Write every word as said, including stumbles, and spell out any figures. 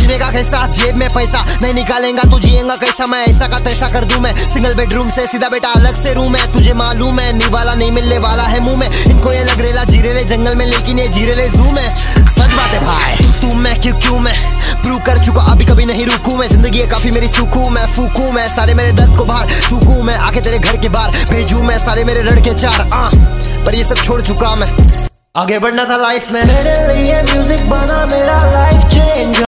जीने का कैसा, जेब में पैसा नहीं निकालेगा तो जिएगा कैसा। मैं ऐसा का तैसा कर दूं मैं, सिंगल बेडरूम से सीधा बेटा अलग से रूम है। तुझे मालूम है नी वाला नहीं मिलने वाला है मुंह में। इनको ये लग रेला जीरेले जंगल में, लेकिन ये जीरेले जू में। सच बात है भाई, तू मैं क्यों क्यों मैं प्रूव कर चुका, अभी कभी नहीं रुकूं मैं। जिंदगी है काफी मेरी सूखू मैं, फूकू मैं सारे मेरे दर्द को बाहर, थूकू मैं आके तेरे घर के बाहर, भेजू मैं सारे मेरे लड़के चार। आ, पर ये सब छोड़ चुका मैं, आगे बढ़ना था लाइफ में। मेरे लिए म्यूजिक बना मेरा लाइफ